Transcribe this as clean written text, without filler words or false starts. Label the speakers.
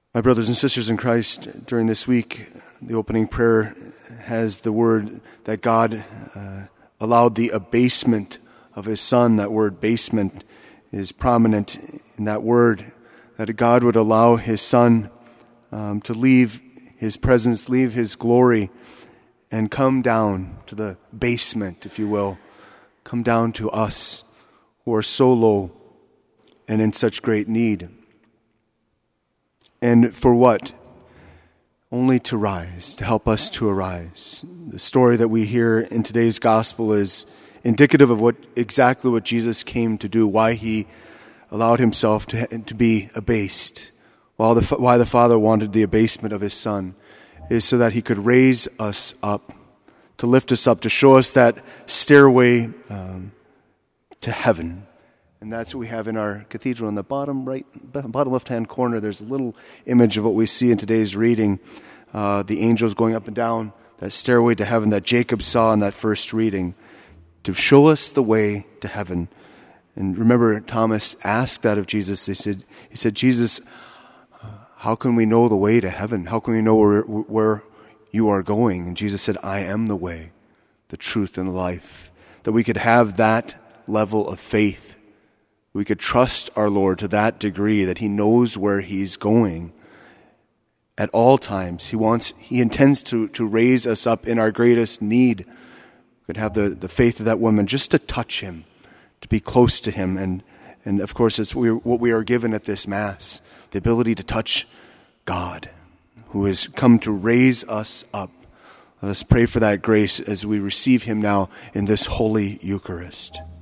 Speaker 1: My brothers and sisters in Christ, during this week, the opening prayer has the word that God allowed the abasement of his Son. That word basement is prominent in that word, that God would allow his Son to leave his presence, leave his glory, and come down to the basement, if you will, come down to us who are so low and in such great need. And for what? Only to rise, to help us to arise. The story that we hear in today's gospel is indicative of exactly what Jesus came to do, why he allowed himself to be abased, why the Father wanted the abasement of his Son, is so that he could raise us up, to lift us up, to show us that stairway to heaven. And that's what we have in our cathedral. In the bottom left-hand corner, there's a little image of what we see in today's reading. The angels going up and down that stairway to heaven that Jacob saw in that first reading, to show us the way to heaven. And remember, Thomas asked that of Jesus. He said, Jesus, how can we know the way to heaven? How can we know where you are going? And Jesus said, I am the way, the truth, and the life. That we could have that level of faith. We could trust our Lord to that degree that he knows where he's going at all times. He intends to raise us up in our greatest need. We could have the faith of that woman just to touch him, to be close to him. And of course, it's what we are given at this Mass, the ability to touch God, who has come to raise us up. Let us pray for that grace as we receive him now in this Holy Eucharist.